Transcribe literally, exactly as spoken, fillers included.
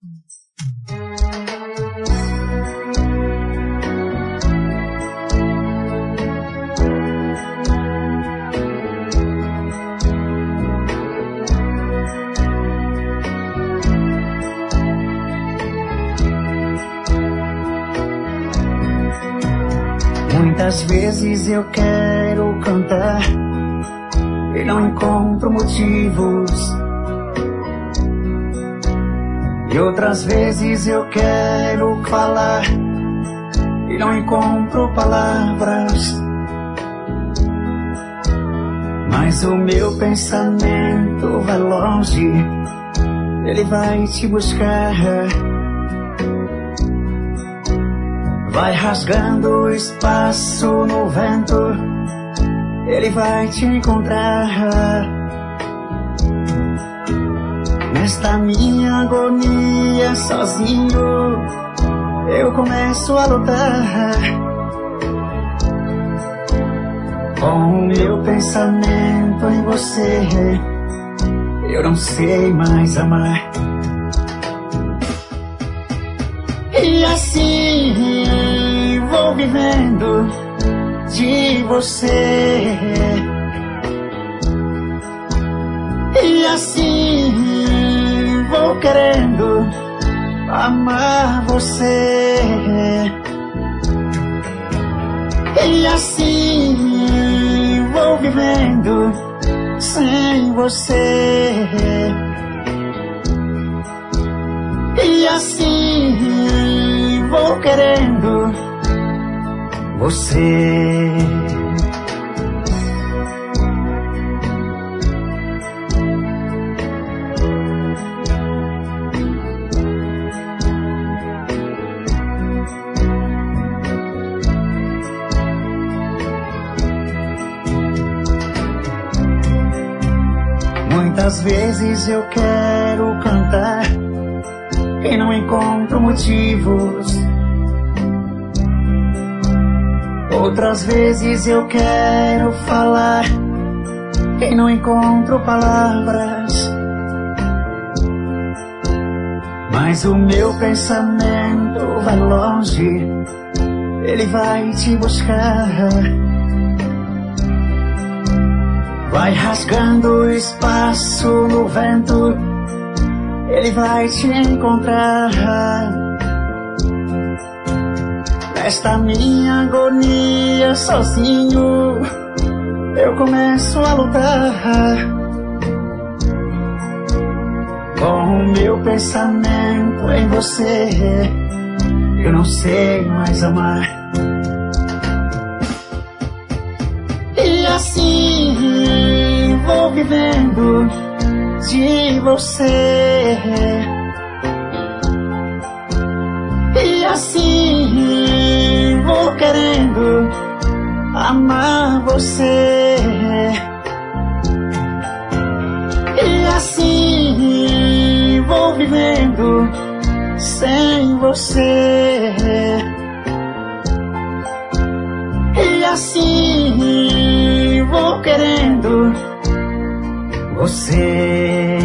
Muitas vezes eu quero cantar e não encontro motivos, e outras vezes eu quero falar e não encontro palavras. Mas o meu pensamento vai longe, ele vai te buscar. Vai rasgando o espaço no vento, ele vai te encontrar. Nesta minha agonia sozinho, eu começo a lutar. Com o meu pensamento em você, eu não sei mais amar. E assim vou vivendo de você, e assim vou querendo amar você, e assim vou vivendo sem você, e assim vou querendo você. Muitas vezes eu quero cantar e não encontro motivos, outras vezes eu quero falar e não encontro palavras. Mas o meu pensamento vai longe, ele vai te buscar. Vai rasgando o espaço no vento, ele vai te encontrar. Nesta minha agonia sozinho, eu começo a lutar. Com o meu pensamento em você, eu não sei mais amar. E assim vou vivendo de você, e assim vou querendo amar você, e assim vou vivendo sem você, e assim vou querendo você.